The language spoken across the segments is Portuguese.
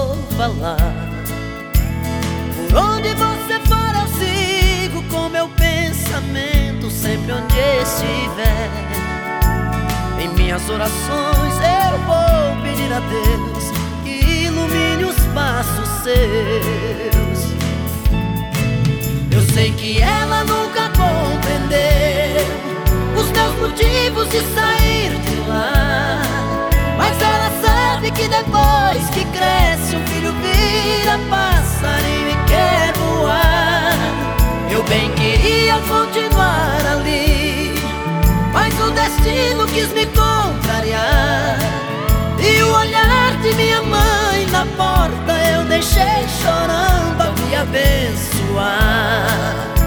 vou falar. Por onde você for eu sigo com meu pensamento, sempre onde estiver. Em minhas orações eu vou pedir a Deus que ilumine os passos seus. Eu sei que ela nunca compreendeu os meus motivos de sair de lá, mas ela sabe que depois que cresce um filho vira passarinho e quer voar. Eu bem queria continuar ali, mas o destino quis me contrariar. E o olhar de minha mãe na porta eu deixei chorando a me abençoar.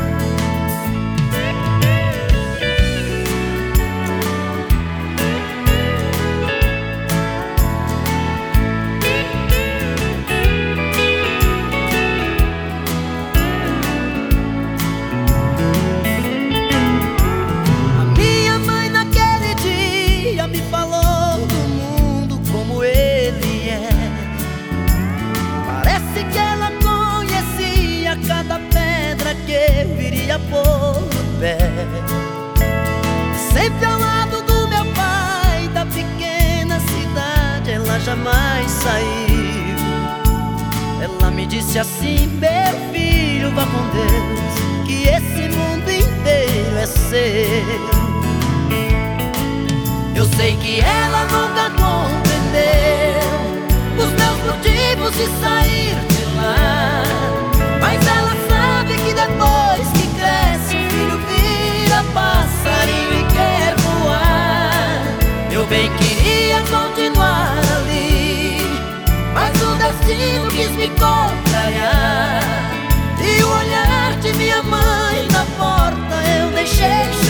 Cada pedra que eu viria pôr no pé, sempre ao lado do meu pai, da pequena cidade ela jamais saiu. Ela me disse assim: meu filho, vá com Deus, que esse mundo inteiro é seu. Eu sei que ela nunca compreendeu os meus motivos de sair de lá, mas ela sabe que depois que cresce um filho vira passarinho e quer voar. Eu bem queria continuar ali, mas o destino quis me contrariar. E o olhar de minha mãe na porta eu deixei